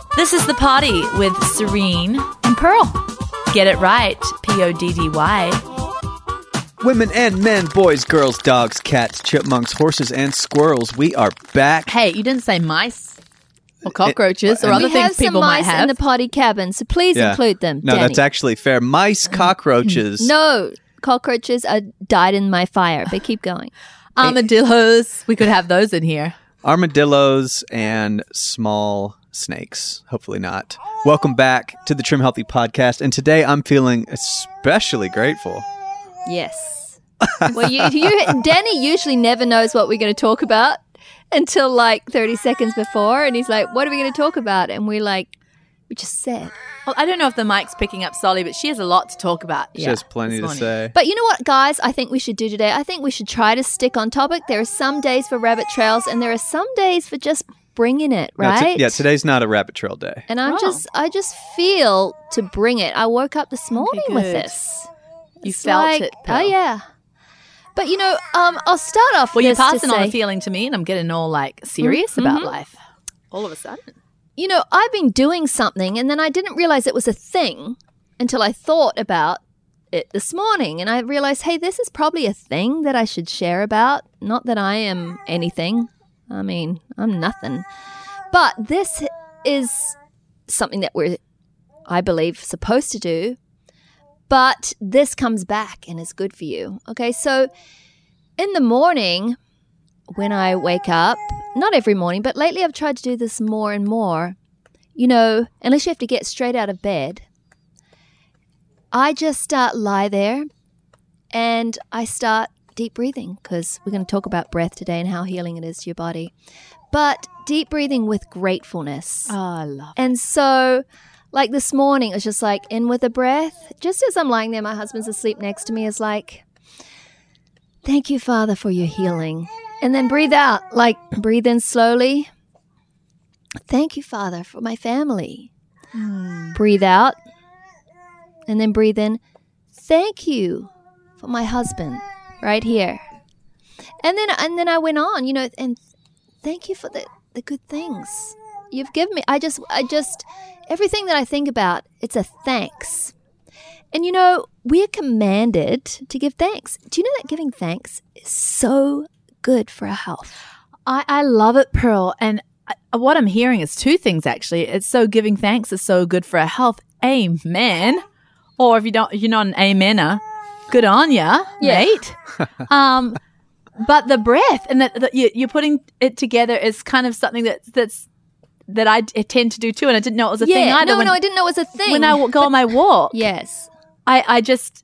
This is The Party with Serene and Pearl. Get it right, Poddy. Women and men, boys, girls, dogs, cats, chipmunks, horses, and squirrels. We are back. Hey, you didn't say mice or cockroaches or other We things have some people might mice have. in the potty cabin, so please include them. No, Danny. that's actually fair. Mice, cockroaches. No, cockroaches died in my fire, but keep going. Armadillos. We could have those in here. Armadillos and small snakes. Hopefully not. Welcome back to the Trim Healthy Podcast. And today I'm feeling especially grateful. Yes. Well, Danny usually never knows what we're going to talk about until like 30 seconds before. And he's like, what are we going to talk about? And we just said. Well, I don't know if the mic's picking up Solly, but she has a lot to talk about. She has plenty to say. But you know what, guys, I think we should do today? I think we should try to stick on topic. There are some days for rabbit trails and there are some days for just bringing it, right? No, today's not a rabbit trail day. And I just feel to bring it. I woke up this morning with this. You felt it, Pearl. Oh, yeah. But, I'll start off well, with you're passing on a feeling to me and I'm getting all, serious about life all of a sudden. I've been doing something and then I didn't realize it was a thing until I thought about it this morning. And I realized, hey, this is probably a thing that I should share about. Not that I am anything. I mean, I'm nothing. But this is something that we're, I believe, supposed to do. But this comes back and is good for you. Okay, so in the morning when I wake up, not every morning, but lately I've tried to do this more and more, unless you have to get straight out of bed, I just lie there and I start deep breathing because we're going to talk about breath today and how healing it is to your body. But deep breathing with gratefulness. Oh, I love it. And so like this morning, it was just like in with a breath. Just as I'm lying there, my husband's asleep next to me, is like, thank you, Father, for your healing. And then breathe out, breathe in slowly. Thank you, Father, for my family. Breathe out. And then breathe in. Thank you for my husband right here. And then I went on, and thank you for the good things you've given me. I just everything that I think about, it's a thanks. And we're commanded to give thanks. Do you know that giving thanks is so good for our health? I love it, Pearl. And what I'm hearing is two things, actually. It's so giving thanks is so good for our health. Amen. Or if you're not an amener, good on ya, mate. But the breath and that you're putting it together is kind of something that I tend to do too. And I didn't know it was a thing either. No, I didn't know it was a thing. When I go on my walk. Yes. I just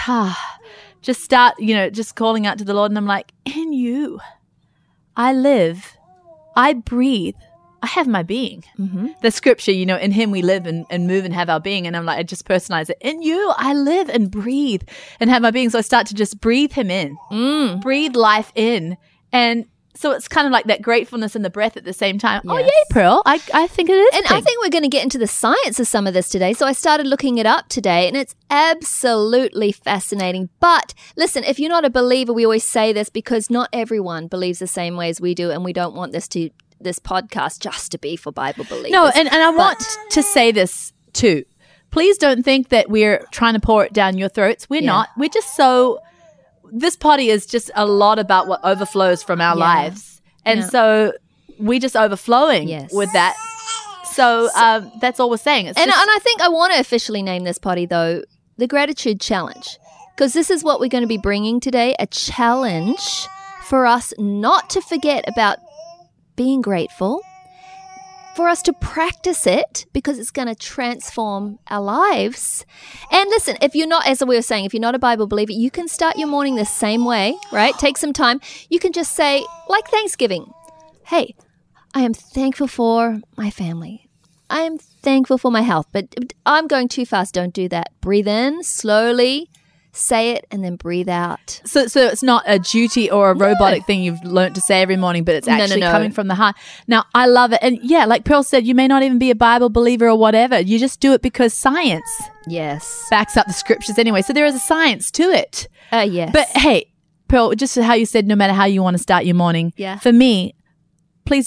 start, just calling out to the Lord, and I'm like, in you, I live, I breathe, I have my being. Mm-hmm. The scripture, in him we live and move and have our being. And I'm like, I just personalize it. In you, I live and breathe and have my being. So I start to just breathe him in, breathe life in. And so it's kind of like that gratefulness and the breath at the same time. Yes. Oh, yay, Pearl. I think it is. And I think we're going to get into the science of some of this today. So I started looking it up today, and it's absolutely fascinating. But listen, if you're not a believer, we always say this because not everyone believes the same way as we do, and we don't want this podcast just to be for Bible believers. No, and I want to say this too. Please don't think that we're trying to pour it down your throats. We're not. We're just so... This potty is just a lot about what overflows from our lives. And so we just overflowing with that. So that's all we're saying. And I think I want to officially name this potty, though, the Gratitude Challenge. Because this is what we're going to be bringing today, a challenge for us not to forget about being grateful, for us to practice it because it's going to transform our lives. And listen, if you're not, as we were saying, if you're not a Bible believer, you can start your morning the same way, right? Take some time. You can just say, like Thanksgiving, hey, I am thankful for my family. I am thankful for my health, but I'm going too fast. Don't do that. Breathe in slowly. Say it and then breathe out. So it's not a duty or a robotic thing you've learned to say every morning, but it's actually coming from the heart. Now, I love it. And like Pearl said, you may not even be a Bible believer or whatever. You just do it because science backs up the scriptures anyway. So there is a science to it. Yes. But hey, Pearl, just how you said, no matter how you want to start your morning, for me, please don't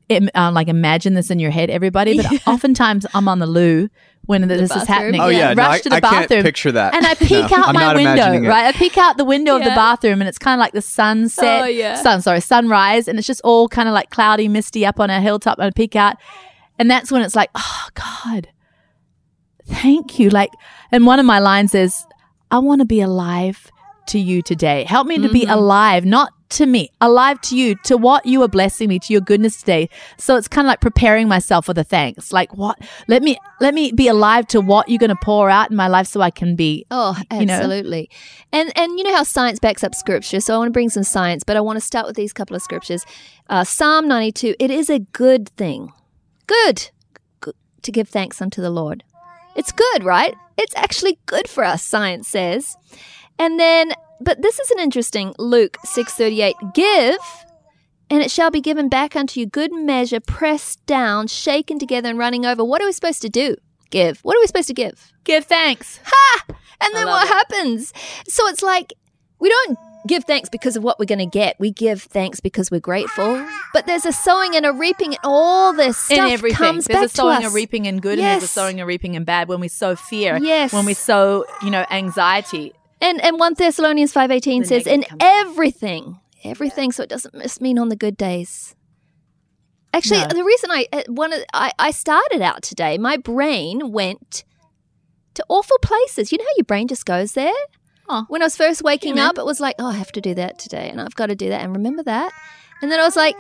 like imagine this in your head, everybody, but oftentimes I'm on the loo when this is bathroom. happening. Oh yeah, rush to the I bathroom. can't picture that. And I peek No, out I'm my not imagining window, it. right? I peek out the window of the Yeah. bathroom, and it's kind of like the sunset, Oh, yeah. sunrise, and it's just all kind of like cloudy, misty up on a hilltop. And I peek out, and that's when it's like, oh God, thank you. Like, and one of my lines is, I want to be alive to you today. Help me to be alive, not to me, alive to you, to what you are blessing me, to your goodness today. So it's kind of like preparing myself for the thanks. Like, what? Let me be alive to what you're going to pour out in my life, so I can be. Oh, you know? absolutely. And you know how science backs up scripture. So I want to bring some science, but I want to start with these couple of scriptures. Psalm 92, it is a good thing. Good to give thanks unto the Lord. It's good, right? It's actually good for us, science says. And then, but this is an interesting, Luke 6:38, give, and it shall be given back unto you, good measure, pressed down, shaken together, and running over. What are we supposed to do? Give. What are we supposed to give? Give thanks. And then love what it. happens? So it's like, we don't give thanks because of what we're going to get. We give thanks because we're grateful. But there's a sowing and a reaping, and all this stuff In everything. comes There's back a sowing to us. and reaping in good, and there's a Yes. sowing and reaping in bad. When we sow fear, Yes. when we sow, anxiety. And 1 Thessalonians 5:18 The says, in negative comes back. everything, so it doesn't just mean on the good days. Actually, No. the reason I started out today, my brain went to awful places. You know how your brain just goes there? Oh. When I was first waking Yeah, man. up, it was like, oh, I have to do that today, and I've got to do that, and remember that. And then I was like,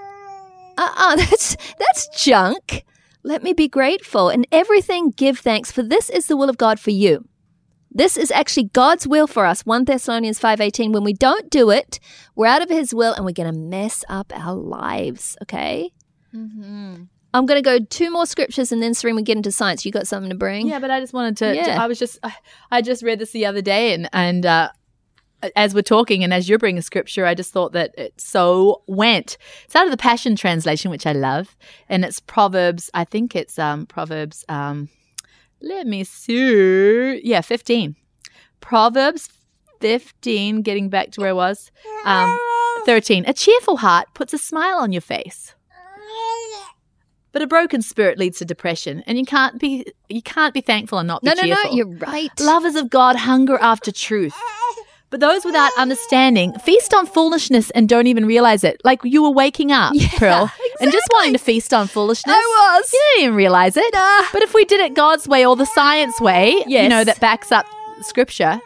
that's junk. Let me be grateful. And everything, give thanks, for this is the will of God for you. This is actually God's will for us. 1 Thessalonians 5:18. When we don't do it, we're out of his will and we're going to mess up our lives, okay? Mm-hmm. I'm going to go 2 more scriptures and then, Serene, we get into science. You got something to bring? Yeah, but I just wanted to. Yeah. I just read this the other day, and as we're talking, and as you're bringing scripture, I just thought that it so went. It's out of the Passion Translation, which I love, and it's Proverbs. I think it's Proverbs. Let me see. Yeah, 15. Proverbs 15. Getting back to where I was. 13. A cheerful heart puts a smile on your face, but a broken spirit leads to depression, and you can't be thankful and not be cheerful. No, you're right. Lovers of God hunger after truth, but those without understanding feast on foolishness and don't even realize it. Like you were waking up, Pearl, and just wanting to feast on foolishness. I was. You didn't even realize it. But if we did it God's way or the science way, Yes. that backs up scripture,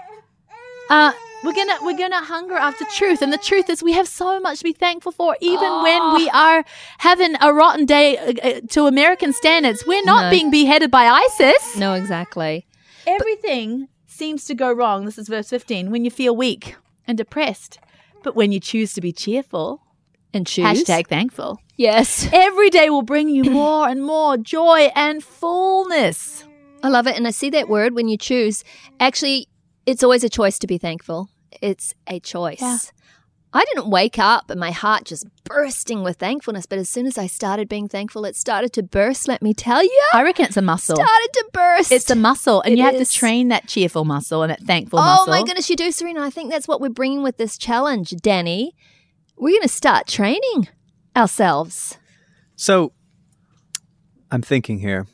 we're gonna hunger after truth. And the truth is, we have so much to be thankful for, even when we are having a rotten day to American standards. We're not No. being beheaded by ISIS. No, exactly. Everything seems to go wrong. This is verse 15. When you feel weak and depressed, but when you choose to be cheerful, And choose. hashtag thankful, Yes. every day will bring you more and more joy and fullness. I love it. And I see that word, when you choose. Actually, it's always a choice to be thankful. It's a choice. Yeah. I didn't wake up and my heart just bursting with thankfulness, but as soon as I started being thankful, it started to burst, let me tell you. I reckon it's a muscle. Started to burst. It's a muscle, and It you have is. to train that cheerful muscle and that thankful Oh muscle. my goodness, you do, Serena. I think that's what we're bringing with this challenge, Danny. We're going to start training ourselves. So, I'm thinking here.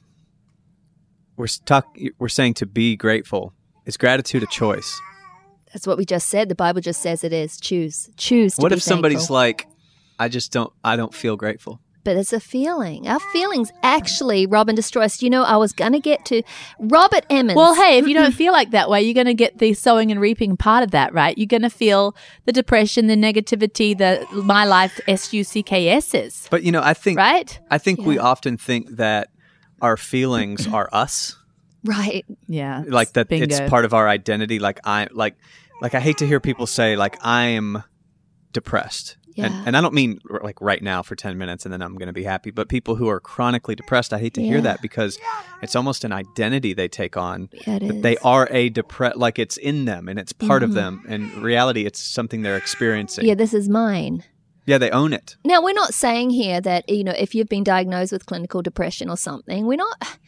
We're saying to be grateful. Is gratitude a choice? That's what we just said. The Bible just says it is. Choose. Choose to What be if somebody's thankful. like, I don't feel grateful? But it's a feeling. Our feelings actually, Robin, destroy us. You know, I was going to get to Robert Emmons. Well, hey, if you don't feel like that way, you're going to get the sowing and reaping part of that, right? You're going to feel the depression, the negativity, the my life SUCKSs, But I think right? we often think that our feelings are us. Right. Yeah. Like that Bingo. it's part of our identity. Like I hate to hear people say like I'm depressed. Yeah. And I don't mean like right now for 10 minutes and then I'm going to be happy, but people who are chronically depressed, I hate to hear Yeah. that because it's almost an identity they take on. Yeah, it that is. they are like it's in them and it's part Mm-hmm. of them. And in reality, it's something they're experiencing. Yeah, this is mine. Yeah, they own it. Now, we're not saying here that, if you've been diagnosed with clinical depression or something, we're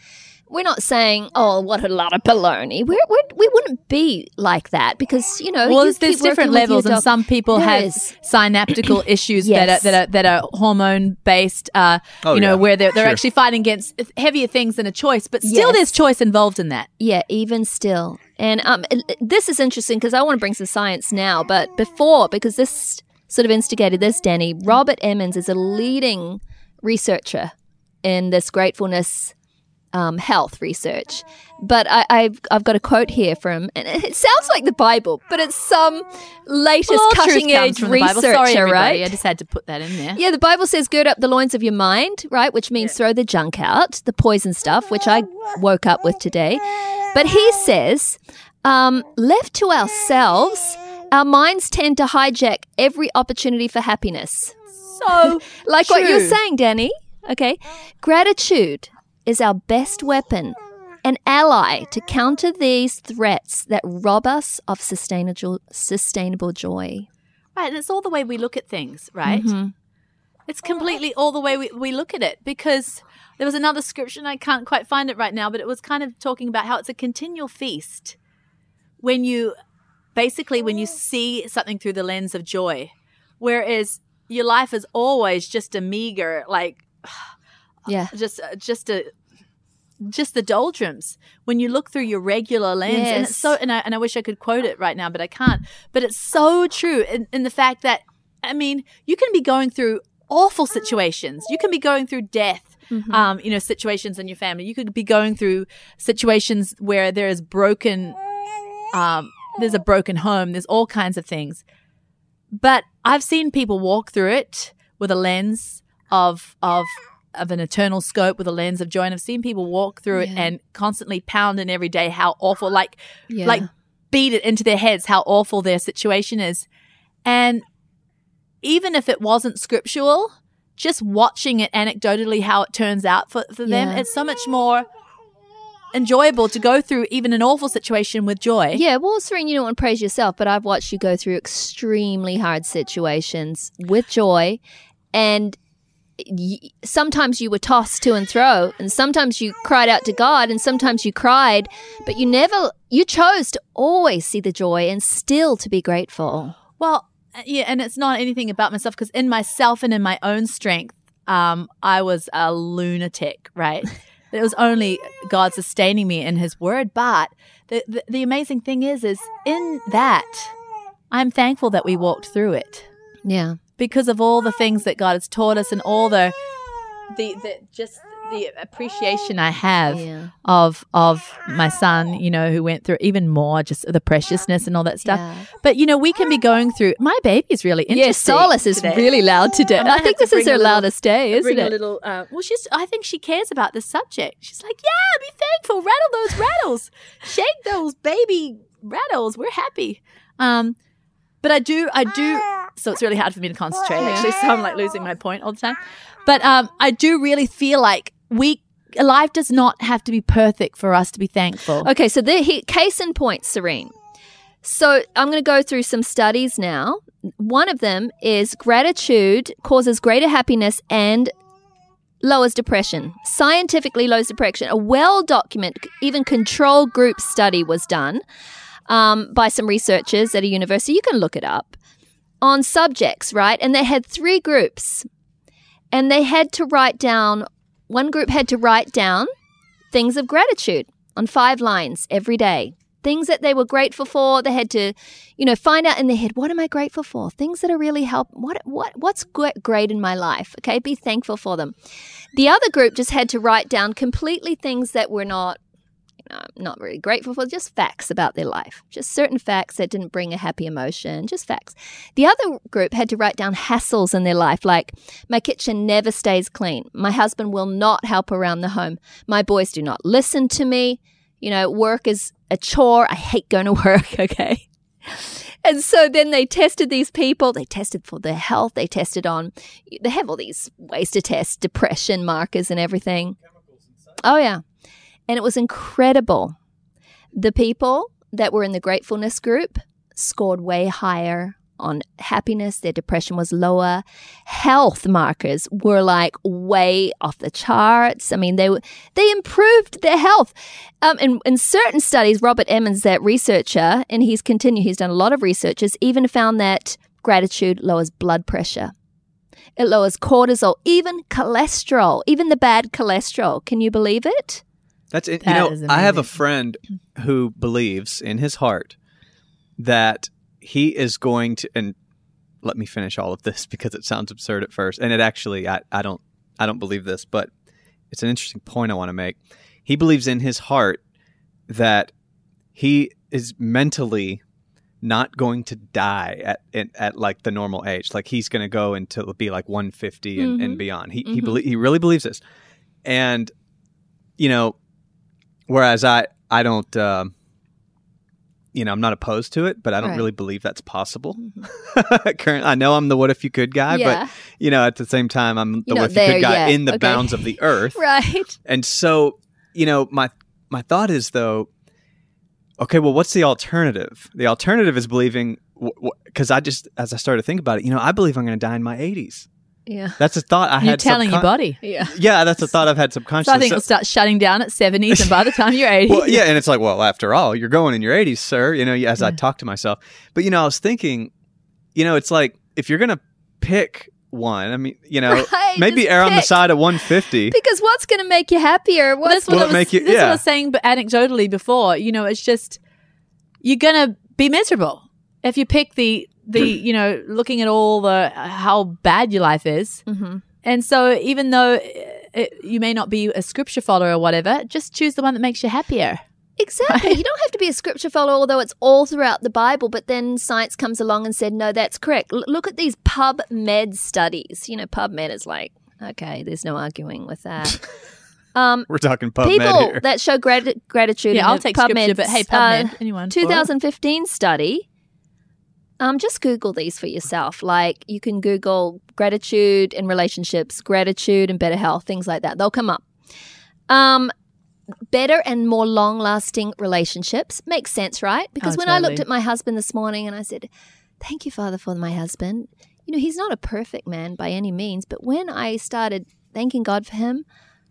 we're not saying, oh, what a lot of baloney. We wouldn't be like that because, you know, Well, you there's keep different working with your levels, and dog. some people There have is. synaptical issues Yes. that are hormone based. Where they're Sure. actually fighting against heavier things than a choice, but still Yes. there's choice involved in that. Yeah, even still. And this is interesting because I want to bring some science now, but before, because this sort of instigated this, Danny, Robert Emmons is a leading researcher in this gratefulness health research. But I've got a quote here from, and it sounds like the Bible, but it's some latest All truth cutting comes edge from the Bible. Sorry, researcher, everybody. right? I just had to put that in there. Yeah, the Bible says gird up the loins of your mind, right? Which means throw the junk out, the poison stuff, which I woke up with today. But he says, left to ourselves, our minds tend to hijack every opportunity for happiness. So Like what you're true. saying, Danny. Okay. Gratitude is our best weapon, an ally to counter these threats that rob us of sustainable joy. Right, and it's all the way we look at things, right? Mm-hmm. It's completely all the way we look at it, because there was another scripture, and I can't quite find it right now, but it was kind of talking about how it's a continual feast when you see something through the lens of joy, whereas your life is always just a meager, like, Yeah. just the doldrums when you look through your regular lens. And it's Yes. so, and I wish I could quote it right now, but I can't. But it's so true in the fact that, I mean, you can be going through awful situations. You can be going through death, situations in your family. You could be going through situations where there is broken, there's a broken home. There's all kinds of things. But I've seen people walk through it with a lens of an eternal scope, with a lens of joy. And I've seen people walk through it and constantly pound in every day how awful, like beat it into their heads how awful their situation is. And even if it wasn't scriptural, just watching it anecdotally how it turns out for them, Yeah. it's so much more enjoyable to go through even an awful situation with joy. Yeah, well, Serene, you don't want to praise yourself, but I've watched you go through extremely hard situations with joy, and sometimes you were tossed to and fro, and sometimes you cried out to God, and sometimes you cried, but you chose to always see the joy and still to be grateful. Well, yeah, and it's not anything about myself, because in myself and in my own strength, I was a lunatic, right? It was only God sustaining me in His Word. But the amazing thing is in that, I'm thankful that we walked through it, Yeah. because of all the things that God has taught us, and all the appreciation I have Yeah. of my son, who went through even more, just the preciousness and all that stuff. Yeah. But we can be going through. My baby's really interesting. Yes, Solace is today. really loud today. I might I think have to this is bring her a little- loudest day, isn't Bring a it? little. I think she cares about this subject. She's like, yeah, be thankful, rattle those rattles, shake those baby rattles. We're happy. But I do. So it's really hard for me to concentrate, actually. So I'm like losing my point all the time. But I do really feel like life does not have to be perfect for us to be thankful. Okay, so case in point, Serene. So I'm going to go through some studies now. One of them is gratitude causes greater happiness and lowers depression. Scientifically lowers depression. A well-documented, even control group study was done by some researchers at a university. You can look it up. On subjects, right? And they had 3 groups. And they had to write down, one group had to write down things of gratitude on 5 lines every day. Things that they were grateful for. They had to, find out in their head, what am I grateful for? Things that are really what's great in my life? Okay, be thankful for them. The other group just had to write down completely things that were not really grateful for, just facts about their life, just certain facts that didn't bring a happy emotion, just facts. The other group had to write down hassles in their life, like my kitchen never stays clean, my husband will not help around the home, my boys do not listen to me, work is a chore, I hate going to work, okay? And so then they tested these people, they tested for their health, they have all these ways to test depression markers and everything. Oh, yeah. And it was incredible. The people that were in the gratefulness group scored way higher on happiness. Their depression was lower. Health markers were like way off the charts. I mean, they improved their health. In certain studies, Robert Emmons, that researcher, and he's done a lot of research, has even found that gratitude lowers blood pressure. It lowers cortisol, even cholesterol, even the bad cholesterol. Can you believe it? That's it. That is I have a amazing. friend who believes in his heart that he is going to, and let me finish all of this because it sounds absurd at first, and it actually I don't believe this, but it's an interesting point I want to make. He believes in his heart that he is mentally not going to die at like the normal age. Like he's going to go until be like 150 and beyond. He really believes this, and whereas I don't. I'm not opposed to it, but I don't Right. really believe that's possible. Currently, I know I'm the what if you could guy, Yeah. but at the same time, I'm the You're what not if you could there guy yet. in the Okay. bounds of the earth. Right. And so, my thought is though, okay, well, what's the alternative? The alternative is believing, because as I started to think about it, I believe I'm going to die in my 80s. Yeah. That's a thought I had. You're telling your body. Yeah. Yeah, that's a thought I've had So subconsciously. I think it'll start shutting down at 70s, and by the time you're 80, Well, yeah, and it's like, well, after all, you're going in your 80s, sir. As I talk to myself. But I was thinking, it's like if you're gonna pick one, I mean, Right, maybe just err on the pick. side of 150. Because what's going to make you happier? Well, that's What's what Will I it was, make you- that's what I yeah. was saying, but anecdotally before, it's just you're gonna be miserable if you pick the looking at all the how bad your life is. Mm-hmm. And so, even though you may not be a scripture follower or whatever, just choose the one that makes you happier. Exactly. You don't have to be a scripture follower, although it's all throughout the Bible. But then science comes along and said, no, that's correct. Look at these PubMed studies. PubMed is like, okay, there's no arguing with that. We're talking PubMed People here. that show gratitude. Yeah, in I'll the take PubMed, scripture, but hey, PubMed, anyone? 2015 study. Just Google these for yourself. Like you can Google gratitude in relationships, gratitude and better health, things like that. They'll come up. Better and more long-lasting relationships. Makes sense, right? Because when I looked totally. at my husband this morning and I said, thank you, Father, for my husband. He's not a perfect man by any means, but when I started thanking God for him,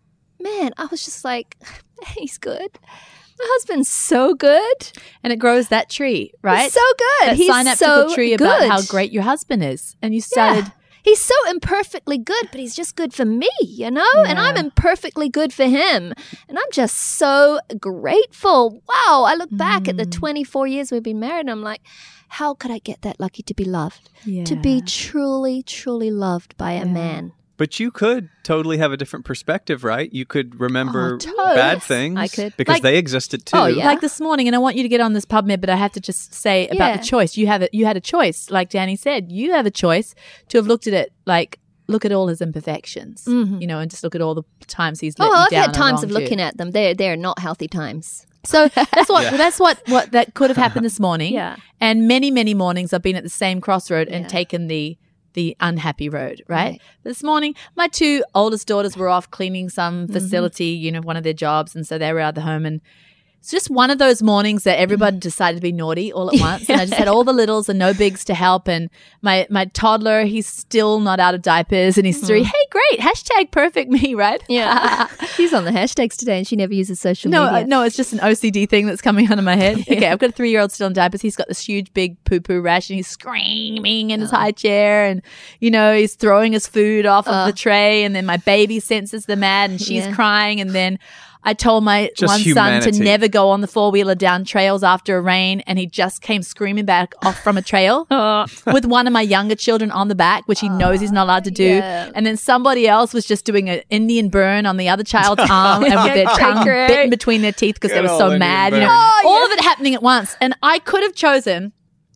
man, I was just like, he's good. My husband's so good. And it grows that tree, right? He's so good. That He's synaptical so tree good. about how great your husband is. And you started... Yeah. He's so imperfectly good, but he's just good for me, And I'm imperfectly good for him. And I'm just so grateful. Wow. I look back at the 24 years we've been married and I'm like, how could I get that lucky to be loved? To be truly, truly loved by a man. But you could totally have a different perspective, right? You could remember totally. bad Yes, things I could. because Like- they existed too. Oh, yeah. Like this morning, and I want you to get on this PubMed, but I have to just say about Yeah. the choice. You had a choice, like Danny said. You have a choice to have looked at it, like look at all his imperfections, and just look at all the times he's let you I've down. had times of looking at them. They're not healthy times. So that's what that could have happened this morning. Yeah. And many, many mornings I've been at the same crossroad and Yeah. taken the unhappy road, right? Right. This morning, my two oldest daughters were off cleaning some facility, one of their jobs, and so they were out of the home. And it's just one of those mornings that everybody decided to be naughty all at once. And I just had all the littles and no bigs to help. And my toddler, he's still not out of diapers and he's 3. Hey, great. Hashtag perfect me, right? Yeah. She's on the hashtags today and she never uses social media. No, it's just an OCD thing that's coming out of my head. Okay, I've got a 3-year-old still in diapers. He's got this huge big poo-poo rash and he's screaming in his high chair and, he's throwing his food off of the tray and then my baby senses the mad and she's Yeah. crying and then I told my Just one son humanity. to never go on the 4-wheeler down trails after a rain and he just came screaming back off from a trail with one of my younger children on the back, which he knows he's not allowed to do. Yeah. And then somebody else was just doing an Indian burn on the other child's arm and with their tongue Great. bitten between their teeth because they Good were old so Indian mad. burn. All of it happening at once. And I could have chosen,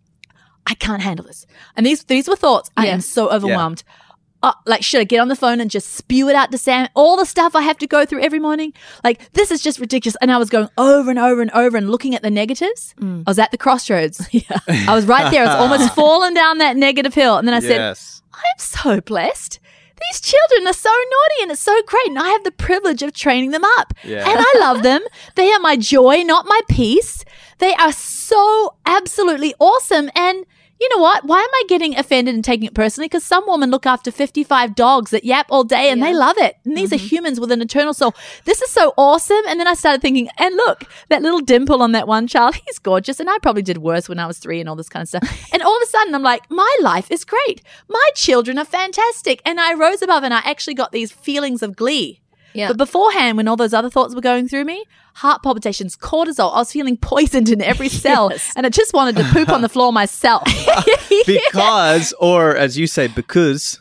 I can't handle this. And these were thoughts. I am so overwhelmed. Should I get on the phone and just spew it out to Sam? All the stuff I have to go through every morning. Like, this is just ridiculous. And I was going over and over and over and looking at the negatives. I was at the crossroads. I was right there. I was almost falling down that negative hill. And then I said, Yes. I'm so blessed. These children are so naughty and it's so great. And I have the privilege of training them up. Yeah. And I love them. They are my joy, not my peace. They are so absolutely awesome. And, you know what? Why am I getting offended and taking it personally? Because some women look after 55 dogs that yap all day and they love it. And these are humans with an eternal soul. This is so awesome. And then I started thinking, and look, that little dimple on that one child, he's gorgeous. And I probably did worse when I was 3 and all this kind of stuff. And all of a sudden I'm like, my life is great. My children are fantastic. And I rose above and I actually got these feelings of glee. Yeah. But beforehand, when all those other thoughts were going through me, heart palpitations, cortisol, I was feeling poisoned in every cell. And I just wanted to poop on the floor myself. Because, or as you say, because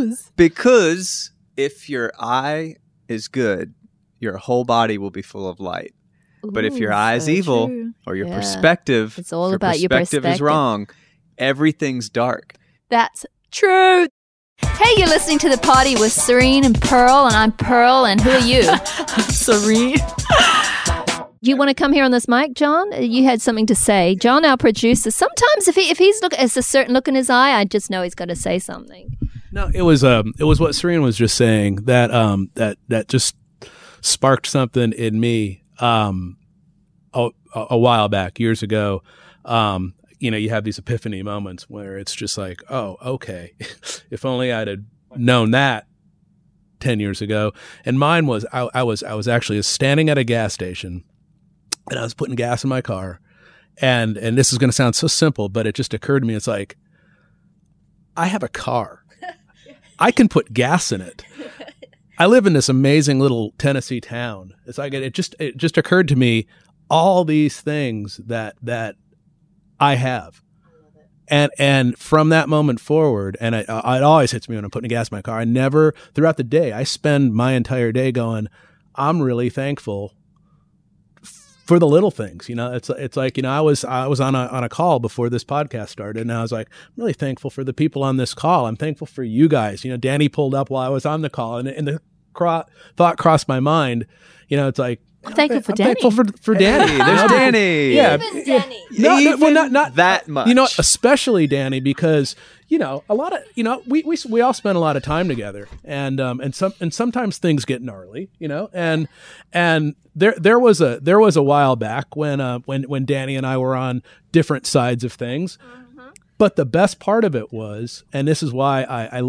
if your eye is good, your whole body will be full of light. But if your eye is so evil, true. or your Yeah. perspective, It's all your about your perspective is perspective. wrong, everything's dark. That's true. Hey, you're listening to The Party with Serene and Pearl, and I'm Pearl, and who are you? Serene. You want to come here on this mic, John? You had something to say. John, our producer, sometimes if he's looking, it's a certain look in his eye, I just know he's got to say something. No, it was what Serene was just saying that that just sparked something in me a while back, years ago. You have these epiphany moments where it's just like, oh, okay, if only I'd have known that 10 years ago. And mine was I was actually standing at a gas station and I was putting gas in my car, and this is going to sound so simple, but it just occurred to me, it's like, I have a car. I can put gas in it. I live in this amazing little Tennessee town. It's like it just occurred to me all these things that I have. And from that moment forward, and it always hits me when I'm putting gas in my car. I never, throughout the day, I spend my entire day going, I'm really thankful for the little things. It's like, I was on a call before this podcast started, and I was like, I'm really thankful for the people on this call. I'm thankful for you guys. Danny pulled up while I was on the call, and the thought crossed my mind. It's like, I'm thankful for I'm Danny. thankful for Danny. There's Danny. Yeah. Even Danny. Not that much. Especially Danny, because a lot of we all spend a lot of time together, and sometimes things get gnarly, and there was a while back when Danny and I were on different sides of things. But the best part of it was, and this is why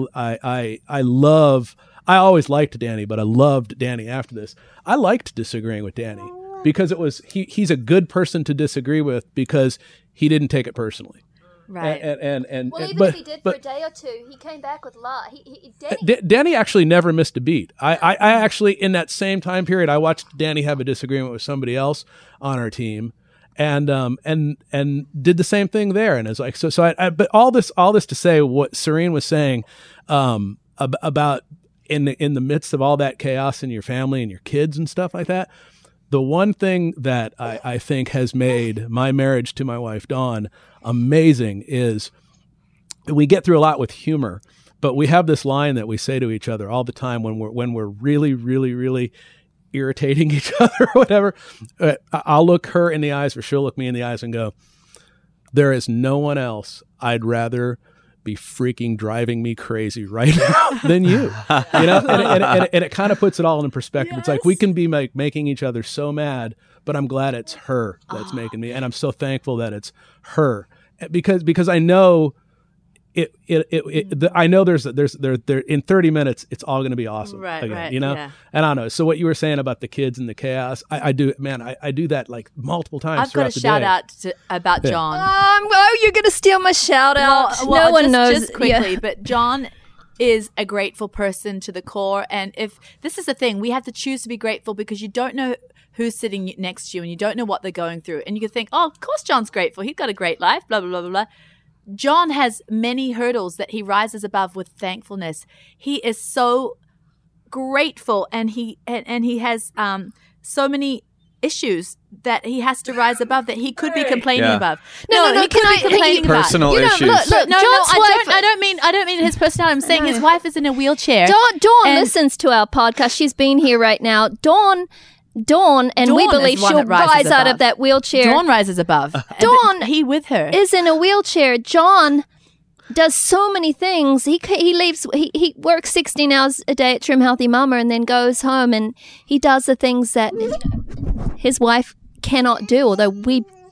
I always liked Danny, but I loved Danny after this. I liked disagreeing with Danny because it was he's a good person to disagree with because he didn't take it personally. Right. If he did for a day or two, he came back with love. Danny actually never missed a beat. I actually, in that same time period, I watched Danny have a disagreement with somebody else on our team, and did the same thing there. And it's like but all this to say what Serene was saying about in the midst of all that chaos in your family and your kids and stuff like that, the one thing that I think has made my marriage to my wife Dawn amazing is we get through a lot with humor, but we have this line that we say to each other all the time when we're really, really, really irritating each other or whatever. I'll look her in the eyes, or she'll look me in the eyes and go, there is no one else I'd rather be freaking driving me crazy right now than you. And it kind of puts it all in perspective. Yes. It's like we can be making each other so mad, but I'm glad it's her that's making me, and I'm so thankful that it's her because I know I know there's in 30 minutes it's all going to be awesome. Right, again, right, And I don't know. So what you were saying about the kids and the chaos, I do that like multiple times. I've got a shout out about John. You're going to steal my shout out. Well, no one knows. Just quickly, but John is a grateful person to the core. And if this is the thing, we have to choose to be grateful because you don't know who's sitting next to you and you don't know what they're going through. And you can think, oh, of course John's grateful. He's got a great life, blah, blah, blah, blah, blah. John has many hurdles that he rises above with thankfulness. He is so grateful, and he has so many issues that he has to rise above that he could be complaining above. No. He could be complaining about personal issues. Look, No, John's wife. I don't mean his personality. I'm saying his wife is in a wheelchair. Dawn listens to our podcast. She's been here right now. Dawn, and we believe she'll rise out of that wheelchair. Dawn rises above. Dawn, he with her is in a wheelchair. John does so many things. He leaves. He works 16 hours a day at Trim Healthy Mama, and then goes home and he does the things that his wife cannot do. Although we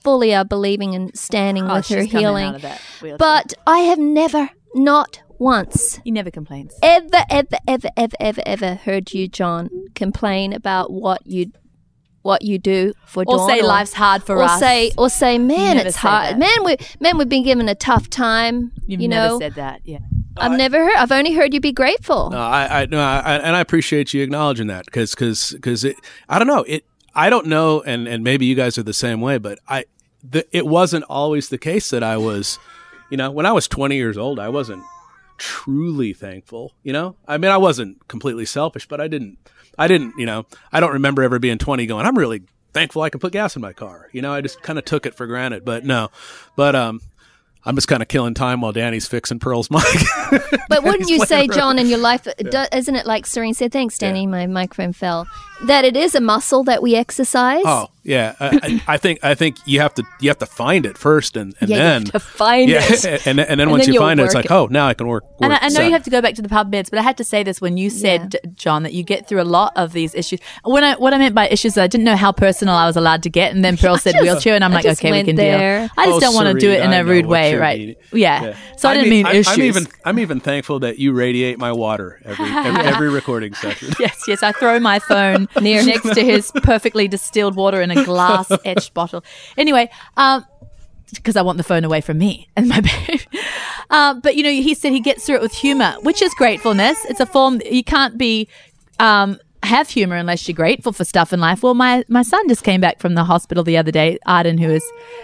fully are believing and standing Oh, with her she's coming healing. out of that wheelchair. But I have never, not once, he never complains. ever heard you, John, complain about what you do for Dawn, Or say life's hard for us. or say, man, never it's say hard. that. Man, we've been given a tough time. You've you never know, said that. Yeah. I've only heard you be grateful. No, and I appreciate you acknowledging that because I don't know I don't know, and maybe you guys are the same way, but it wasn't always the case that I was, when I was 20 years old, I wasn't truly thankful. I mean, I wasn't completely selfish, but I don't remember ever being 20 going, I'm really thankful I can put gas in my car. I just kind of took it for granted. But I'm just kind of killing time while Danny's fixing Pearl's mic. But wouldn't you say, John, in your life, isn't it like Serene said, thanks, Danny, my microphone fell, that it is a muscle that we exercise? Oh, yeah. I think you have to find it first and then you have to find it. and then once then you you'll find it, it's work like, oh, now I can work. And I know set. you have to go back to the pub beds, but I had to say this when you said, John, that you get through a lot of these issues. What I meant by issues, I didn't know how personal I was allowed to get, and then Pearl said wheelchair, and I'm like, just okay, we went can there. deal. I just don't want to do it in a rude way, right? Yeah. So I didn't mean issues. I'm even thankful that you radiate my water every recording session. Yes, I throw my phone next to his perfectly distilled water in a glass etched bottle. Anyway, because I want the phone away from me and my baby. But he said he gets through it with humor, which is gratefulness. It's a form you can't be have humor unless you're grateful for stuff in life. Well, my son just came back from the hospital the other day, Arden, who is,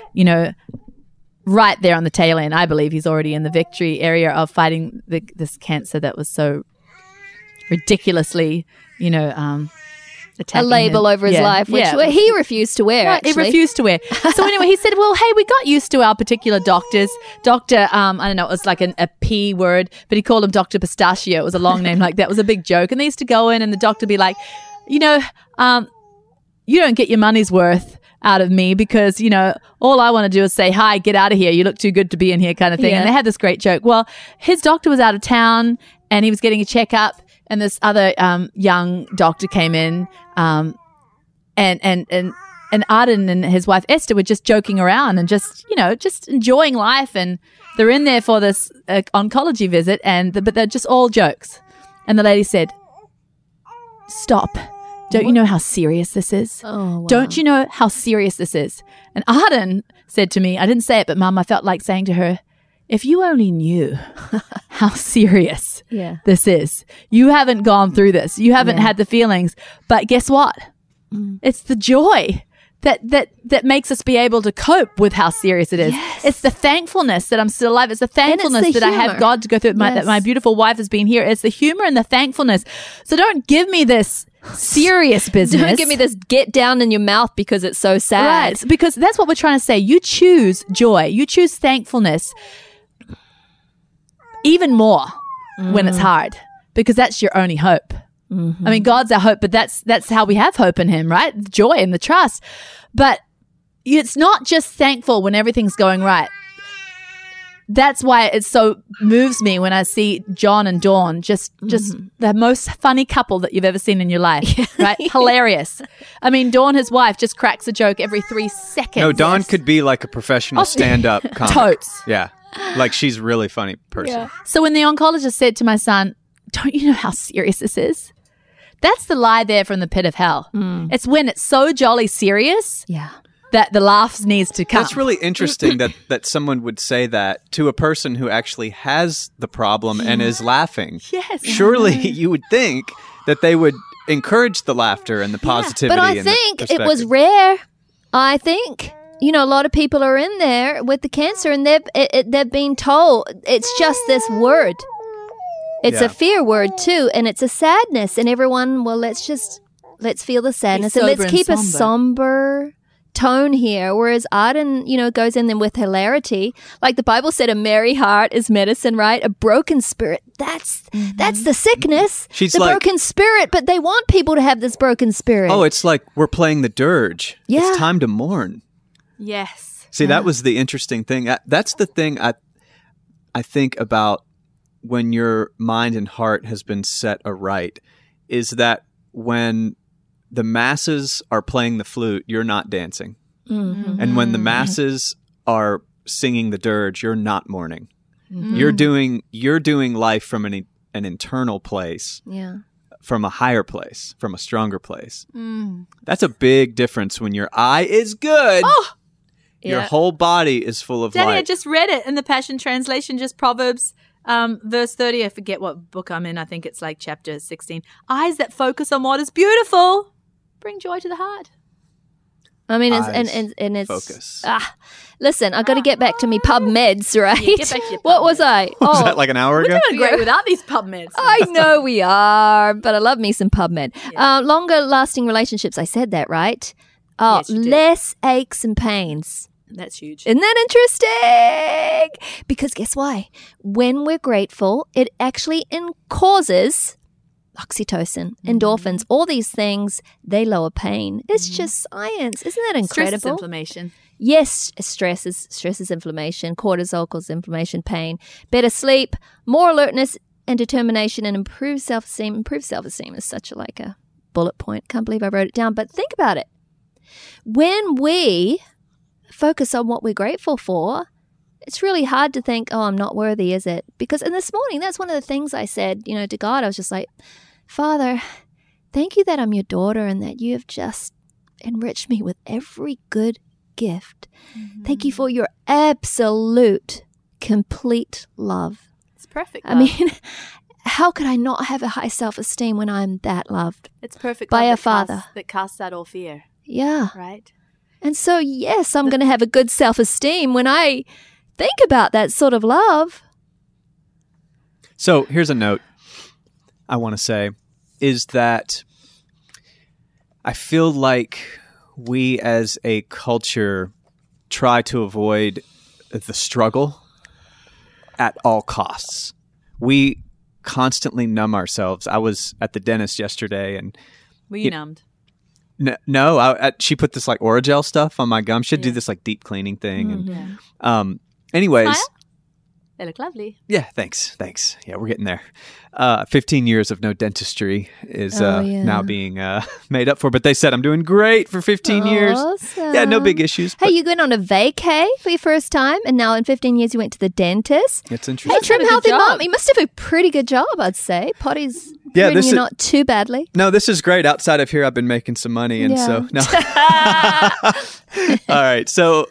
right there on the tail end. I believe he's already in the victory area of fighting this cancer that was so ridiculously, a label over his life, which he refused to wear. Right, he refused to wear. So anyway, he said, well, hey, we got used to our particular doctors. Doctor, I don't know, it was like a P word, but he called him Dr. Pistachio. It was a long name like that. It was a big joke. And they used to go in and the doctor would be like, you don't get your money's worth out of me because, all I want to do is say, hi, get out of here. You look too good to be in here kind of thing. Yeah. And they had this great joke. Well, his doctor was out of town and he was getting a checkup. And this other young doctor came in, and Arden and his wife Esther were just joking around and just enjoying life. And they're in there for this oncology visit, but they're just all jokes. And the lady said, "Stop! Don't you know how serious this is? Oh, wow. Don't you know how serious this is?" And Arden said to me, I didn't say it, but Mum, I felt like saying to her, if you only knew how serious this is. You haven't gone through this. You haven't had the feelings. But guess what? It's the joy that makes us be able to cope with how serious it is. Yes. It's the thankfulness that I'm still alive. It's the thankfulness that I have God to go through it, that my beautiful wife has been here. It's the humor and the thankfulness. So don't give me this serious business. Don't give me this get down in your mouth because it's so sad. Right, because that's what we're trying to say. You choose joy. You choose thankfulness. Even more when it's hard, because that's your only hope. I mean, God's our hope, but that's how we have hope in Him, right? The joy and the trust. But it's not just thankful when everything's going right. That's why it so moves me when I see John and Dawn, just the most funny couple that you've ever seen in your life, right? Hilarious. I mean, Dawn, his wife, just cracks a joke every 3 seconds. No, Dawn could be like a professional stand-up comic. Totes. Yeah. Like she's a really funny person. Yeah. So when the oncologist said to my son, don't you know how serious this is? That's the lie there from the pit of hell. It's when it's so jolly serious that the laughs needs to come. That's really interesting that someone would say that to a person who actually has the problem and is laughing. Yes. Surely you would think that they would encourage the laughter and the positivity. But I and the think it was perspective. rare. I think, a lot of people are in there with the cancer and they've been told it's just this word. It's a fear word too, and it's a sadness. And everyone, well, let's feel the sadness and let's keep a somber tone here. Whereas Arden, goes in them with hilarity. Like the Bible said, a merry heart is medicine, right? A broken spirit, that's the sickness. She's the like, broken spirit, but they want people to have this broken spirit. oh, it's like we're playing the dirge. Yeah. It's time to mourn. Yes. See, that was the interesting thing. That's the thing I think about when your mind and heart has been set aright, is that when the masses are playing the flute, you're not dancing. Mhm. And when the masses are singing the dirge, you're not mourning. You're doing life from an internal place, Yeah. from a higher place, from a stronger place. Mm. That's a big difference when your eye is good. Your Yeah. whole body is full of Danny, I light. just read it in the Passion Translation, just Proverbs, verse 30. I forget what book I'm in. I think it's like chapter 16. Eyes that focus on what is beautiful bring joy to the heart. I mean, it's, Eyes, and it's focus. Listen, I got to get back to me pub meds, right? Yeah, get back to your What pub was meds. I? Was that like an hour ago? Doing great without these pub meds. I know we are, but I love me some PubMed. Longer lasting relationships. I said that, right? Oh, Yes, you did. less aches and pains. That's huge. Isn't that interesting? Because guess why? When we're grateful, it actually causes oxytocin, endorphins, all these things. They lower pain. It's just science. Isn't that Stress is incredible? inflammation. Yes, stress is inflammation. Cortisol causes inflammation, pain. Better sleep, more alertness and determination, and improved self-esteem. Improved self-esteem is such like a bullet point. Can't believe I wrote it down. But think about it. When we focus on what we're grateful for, it's really hard to think, oh, I'm not worthy, is it? Because in this morning, that's one of the things I said, to God. I was just like, Father, thank you that I'm your daughter and that you have just enriched me with every good gift. Thank you for your absolute, complete love. It's perfect. I mean, how could I not have a high self-esteem when I'm that loved? it's perfect by love a father. that casts out all fear, Yeah. right? And so, yes, I'm going to have a good self-esteem when I think about that sort of love. So here's a note I want to say is that I feel like we as a culture try to avoid the struggle at all costs. We constantly numb ourselves. I was at the dentist yesterday and Were you numbed? no, she put this like Orajel stuff on my gum. She had to do this like deep cleaning thing. And anyways, Smile? They look lovely. yeah, thanks. Yeah, we're getting there. 15 years of no dentistry is yeah. now being made up for. But they said I'm doing great for 15 years. Awesome. Yeah, no big issues. Hey, but you went on a vacay for your first time, and now in 15 years you went to the dentist. it's Hey, interesting. Trim done a good Healthy job. Mom, you must have a pretty good job, I'd say. Potty's Yeah, treating this you is- not too badly. No, this is great. Outside of here, I've been making some money, and Yeah. so no. All right, so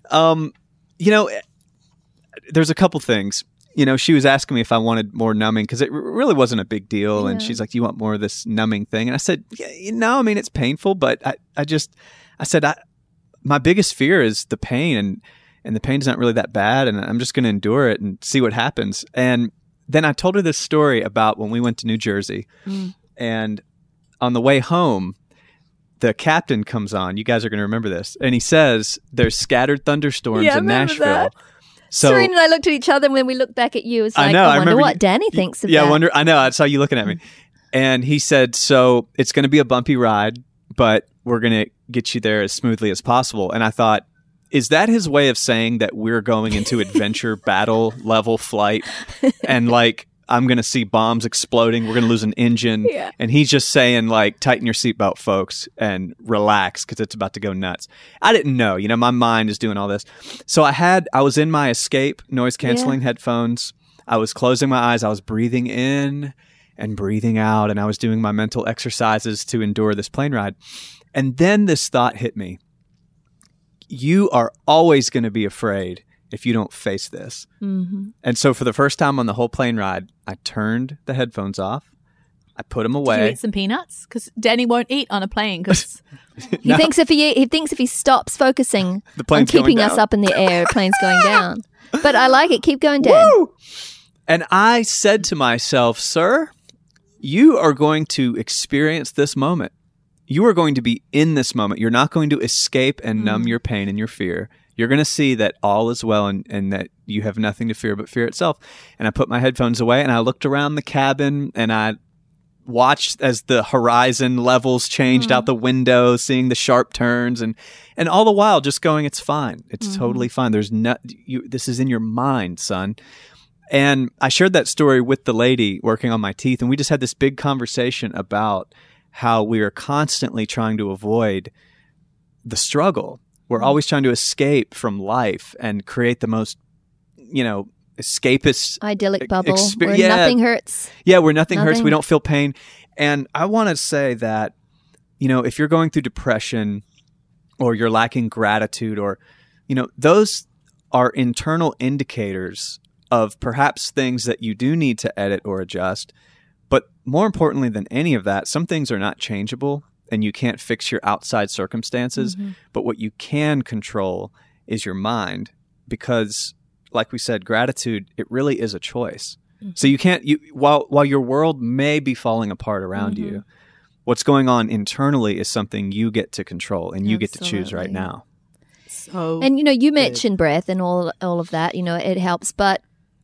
there's a couple things. She was asking me if I wanted more numbing because it really wasn't a big deal. And Yeah. she's like, "Do you want more of this numbing thing?" And I said, "Yeah, I mean, it's painful, but I said, my biggest fear is the pain, and the pain's not really that bad, and I'm just going to endure it and see what happens." And then I told her this story about when we went to New Jersey, and on the way home, the captain comes on. You guys are going to remember this, and he says, "There's scattered thunderstorms Yeah, I in remember Nashville." that. So Serena and I looked at each other, and when we looked back at you, it's I like, know, I I wonder remember what you- Danny thinks of yeah, that. I know. I saw you looking at me. And he said, "So it's going to be a bumpy ride, but we're going to get you there as smoothly as possible." And I thought, is that his way of saying that we're going into adventure battle level flight? And like, I'm going to see bombs exploding. We're going to lose an engine. Yeah. And he's just saying like, tighten your seatbelt, folks, and relax because it's about to go nuts. I didn't know, my mind is doing all this. So I was in my Escape noise canceling headphones. I was closing my eyes. I was breathing in and breathing out. And I was doing my mental exercises to endure this plane ride. And then this thought hit me. You are always going to be afraid if you don't face this. Mm-hmm. And so for the first time on the whole plane ride, I turned the headphones off. I put them Did you away. eat some peanuts? Because Danny won't eat on a plane because He thinks if he stops focusing The on plane's going keeping us down. up in the air, plane's going down. But I like it. Keep going, Dan. Woo! And I said to myself, "Sir, you are going to experience this moment. You are going to be in this moment. You're not going to escape and numb your pain and your fear. You're going to see that all is well and that you have nothing to fear but fear itself." And I put my headphones away and I looked around the cabin and I watched as the horizon levels changed out the window, seeing the sharp turns and all the while just going, "It's fine. It's totally fine. There's this is in your mind, son." And I shared that story with the lady working on my teeth, and we just had this big conversation about how we are constantly trying to avoid the struggle. We're always trying to escape from life and create the most, escapist Idyllic bubble where yeah. nothing hurts. Yeah, where nothing hurts. Nothing. We don't feel pain. And I want to say that, if you're going through depression or you're lacking gratitude or, those are internal indicators of perhaps things that you do need to edit or adjust. But more importantly than any of that, some things are not changeable and you can't fix your outside circumstances. But what you can control is your mind because, like we said, gratitude, it really is a choice. So you can't, while your world may be falling apart around you, what's going on internally is something you get to control and you get to choose right now. So, And you mentioned breath and all of that. It helps, but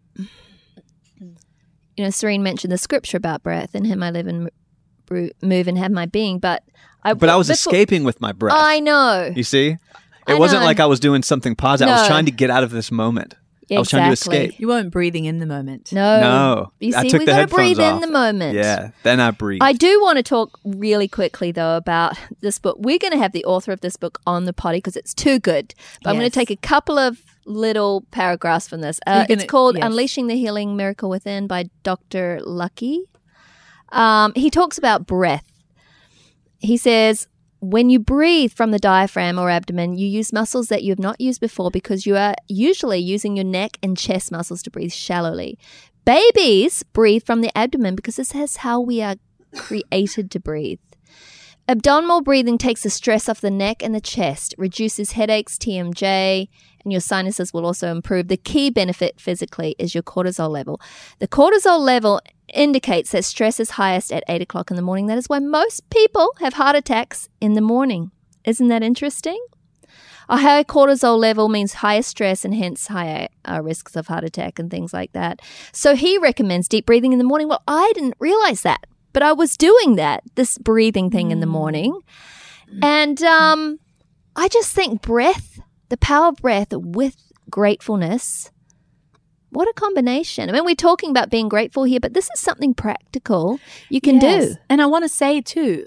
Serene mentioned the scripture about breath. In Him I live and move and have my being. But I was escaping with my breath. I know. You see, I it wasn't know. like I was doing something positive. I was No. trying to get out of this moment. I was trying to Exactly. escape. you weren't breathing in the moment. No. You I see, took we the got to headphones breathe off. in the moment. Yeah, then I breathe. I do want to talk really quickly, though, about this book. We're going to have the author of this book on the potty because it's too good. But I'm going to Yes. take a couple of little paragraphs from this. You're It's gonna- called yes. Unleashing the Healing Miracle Within by Dr. Lucky. He talks about breath. He says, when you breathe from the diaphragm or abdomen, you use muscles that you have not used before because you are usually using your neck and chest muscles to breathe shallowly. Babies breathe from the abdomen because this is how we are created to breathe. Abdominal breathing takes the stress off the neck and the chest, reduces headaches, TMJ, and your sinuses will also improve. The key benefit physically is your cortisol level. The cortisol level indicates that stress is highest at 8 o'clock in the morning. That is why most people have heart attacks in the morning. Isn't that interesting? A higher cortisol level means higher stress and hence higher risks of heart attack and things like that. So he recommends deep breathing in the morning. Well, I didn't realize that, but I was doing that, this breathing thing in the morning. And I just think breath, the power of breath with gratefulness, what a combination. I mean, we're talking about being grateful here, but this is something practical you can Yes. do. And I want to say too,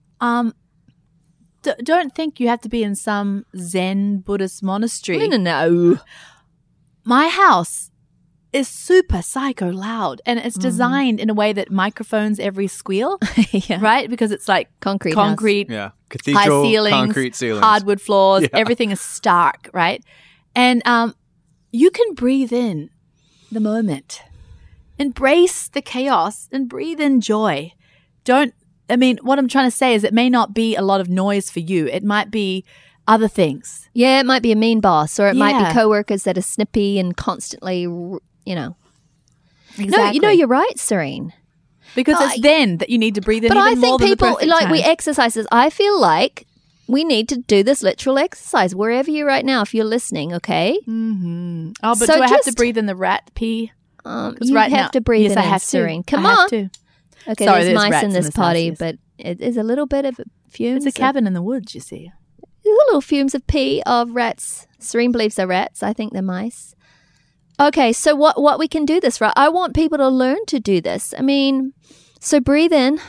don't think you have to be in some Zen Buddhist monastery. No. My house is super psycho loud, and it's designed in a way that microphones every squeal, Yeah. right? Because it's like Concrete house. concrete, yeah, high cathedral, ceilings, concrete ceilings. hardwood floors. Yeah. Everything is stark, right? And you can breathe in the moment, embrace the chaos, and breathe in joy. What I'm trying to say is it may not be a lot of noise for you. It might be other things. Yeah, it might be a mean boss, or it might Yeah. be coworkers that are snippy and constantly, No, Exactly. you're right, Serene. Because it's then that you need to breathe in But even I more think than people, the perfect like we time. exercises, I feel like we need to do this literal exercise wherever you're right now if you're listening, okay? Mm-hmm. Oh, but So do I have to just- breathe in the rat pee? 'Cause You right have now- to breathe yes, in I and have to. Serene. Come I have on. to. Okay, Sorry, there's there's mice rats in in this this potty, house, yes. but it is a little bit of fumes. It's a cabin in the woods, you see. There's a little fumes of pee of rats. Serene believes they're rats. I think they're mice. Okay, so what we can do this, right? I want people to learn to do this. I mean, so breathe in.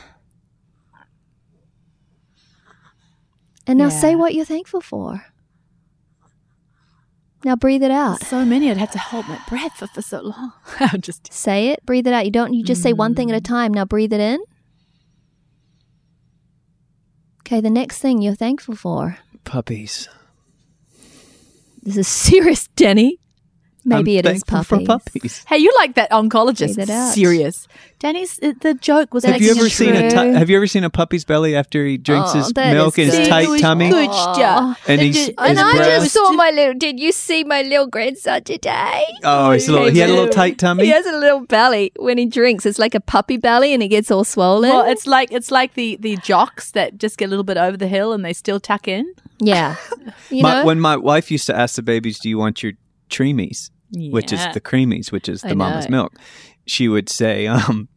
And now say Yeah. what you're thankful for. Now breathe it out. So many, I'd have to hold my breath for so long. I'm just Say it, breathe it out. You just say one thing at a time. Now breathe it in. Okay, the next thing you're thankful for. Puppies. This is serious, Denny. Maybe I'm it is thankful puppies. for puppies. Hey, you like that oncologist? Breathe it out. Serious. Danny's the joke was. That's Have you ever true. seen have you ever seen a puppy's belly after he drinks his that milk is in his good. tight It was tummy? good. Aw. And Did he's you- And his I breast. just saw my little. Did you see my little grandson today? Oh, he had a little tight tummy. He has a little belly when he drinks. It's like a puppy belly, and it gets all swollen. Well, it's like the jocks that just get a little bit over the hill and they still tuck in. yeah, you know. When my wife used to ask the babies, "Do you want your treamies?" which is Yeah. the creamies, which is I the mama's know. milk, she would say,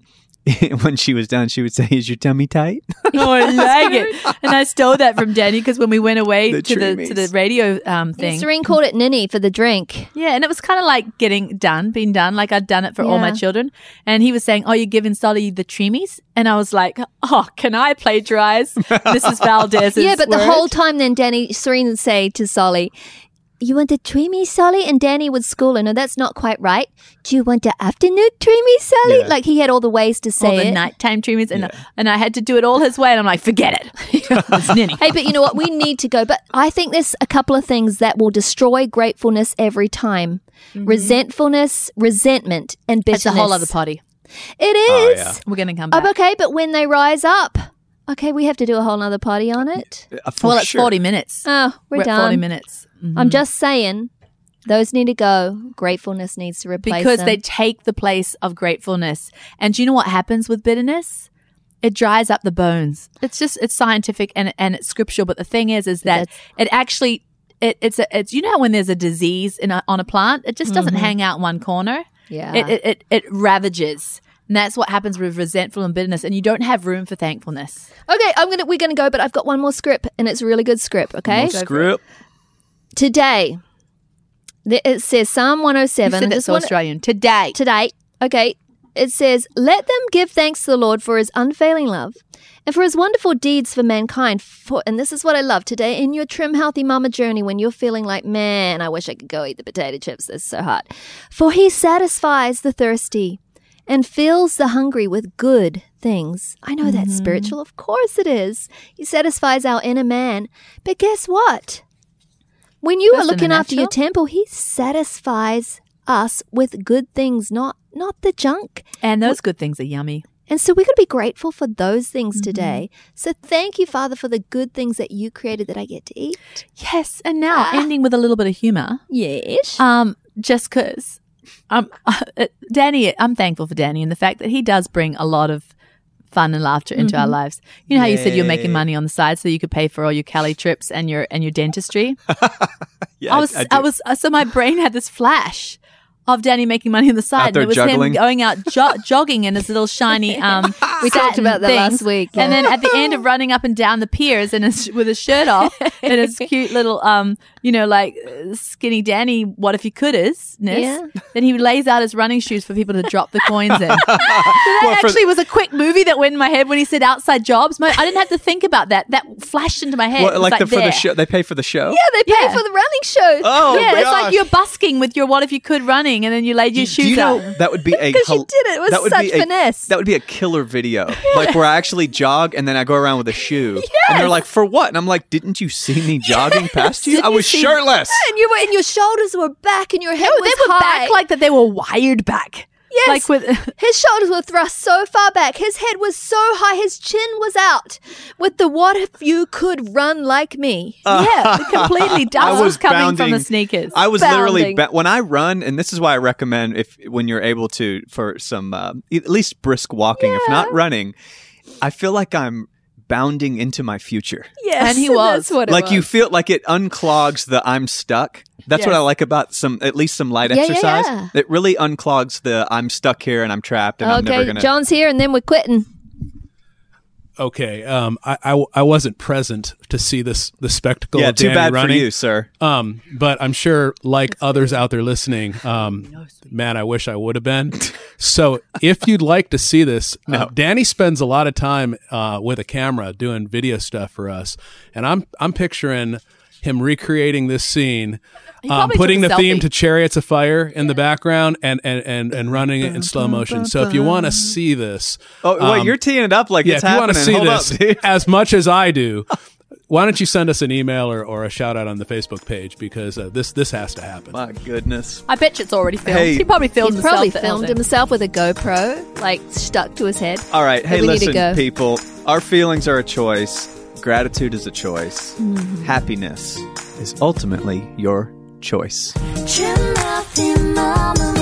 when she was done, she would say, "Is your tummy tight?" Oh, I like it. And I stole that from Danny because when we went away The to the radio thing. Serene called it Ninny for the drink. Yeah, and it was kind of like being done. Like I'd done it for all my Yeah. children. And he was saying, "Oh, you're giving Solly the treamies?" And I was like, "Oh, can I plagiarize Mrs. Valdez's Yeah, but the word?" whole time then Serene would say to Solly, "You want to treat me, Solly?" And Danny would school her. No, that's not quite right. "Do you want to afternoon treat me, Solly?" Yeah. Like he had all the ways to say all the it. nighttime treatments, and I had to do it all his way. And I'm like, forget it. It's ninny. Hey, but you know what? We need to go. But I think there's a couple of things that will destroy gratefulness every time. Resentfulness, resentment, and bitterness. It's a whole other potty. It Oh, is. yeah. We're going to come back. Okay, but when they rise up, okay, we have to do a whole other potty on it. For Well, it's sure. 40 minutes. Oh, we're at done. 40 minutes. I'm just saying, those need to go. Gratefulness needs to replace Because them. they take the place of gratefulness. And do you know what happens with bitterness? It dries up the bones. It's scientific and it's scriptural. But the thing is that That's- it actually, it's you know how when there's a disease on a plant, it just doesn't hang out in one corner. Yeah. It ravages. And that's what happens with resentful and bitterness. And you don't have room for thankfulness. Okay, we're gonna go, but I've got one more script, and it's a really good script. Okay, Script. today it says Psalm You 107. said I that's just so wanna- Australian. Today. today. Okay, it says, "Let them give thanks to the Lord for His unfailing love, and for His wonderful deeds for mankind." And this is what I love today in your trim, healthy mama journey when you're feeling like, man, I wish I could go eat the potato chips. They're so hot. For He satisfies the thirsty and fills the hungry with good things. I know that's spiritual. Of course it is. He satisfies our inner man. But guess what? When you are That's in the looking after your natural. temple, He satisfies us with good things, not the junk. And those good things are yummy. And so we're going to be grateful for those things today. So thank you, Father, for the good things that you created that I get to eat. Yes. And now ending with a little bit of humor. Yes. Just because Danny, I'm thankful for Danny and the fact that he does bring a lot of fun and laughter into our lives. You know how you said you're making money on the side so you could pay for all your Cali trips and your dentistry? Yeah, I was so my brain had this flash of Danny making money on the side. Out there and it was juggling. him going out jogging in his little shiny We talked about that last week, yeah. And then at the end of running up and down the piers and with his shirt off and his cute little skinny Danny what if you could is Yeah. then he lays out his running shoes for people to drop the coins in. So that Well, for- actually was a quick movie that went in my head when he said outside jobs. I didn't have to think about that. That flashed into my head. Well, It was like for the there. show, they pay for the show. Yeah, they pay Yeah. for the running show. Oh, Yeah, it's like gosh. you're busking with your what if you could running and then you laid your Do shoes you know out. that would be a Because you did it. It was that would such be a- finesse. That would be a killer video, like where I actually jog and then I go around with a shoe, and they're like, "For what?" And I'm like, "Didn't you see me jogging past you? I was shirtless." And your shoulders were back and your head was They were high. back like that. They were wired back. Yes. Like with His shoulders were thrust so far back. His head was so high. His chin was out. With the "what if you could run like me?" yeah, completely dust I was coming from bounding. the sneakers. I was Bounding. literally when I run, and this is why I recommend when you're able to for some at least brisk walking, if not running. I feel like I'm bounding into my future. Yes, And he was. That's what it Like you was. feel like it unclogs the "I'm stuck." That's what Yes. I like about at least some light Yeah, yeah, exercise. yeah. It really unclogs the "I'm stuck here and I'm trapped and I'm never Okay, gonna." John's here, and then we're quitting. Okay. I wasn't present to see the spectacle yeah, of too Danny bad running. for you, sir. But I'm sure, like others out there listening, man, I wish I would have been. So, if you'd like to see this, Danny spends a lot of time with a camera doing video stuff for us, and I'm picturing him recreating this scene, probably putting the took a theme selfie. to "Chariots of Fire" in the background, and running it in slow motion. So, if you want to see this, Oh, wait, you're teeing it up like yeah, it's if you want happening. to see Hold this up, dude. as much as I do, why don't you send us an email or a shout out on the Facebook page, because this has to happen. My goodness. I bet you it's already filmed. Hey. He probably filmed He's himself. probably that filmed whole thing. himself with a GoPro, like stuck to his head. All right. Hey, we need to listen, go. people. Our feelings are a choice. Gratitude is a choice. Mm-hmm. Happiness is ultimately your choice. Trim healthy mama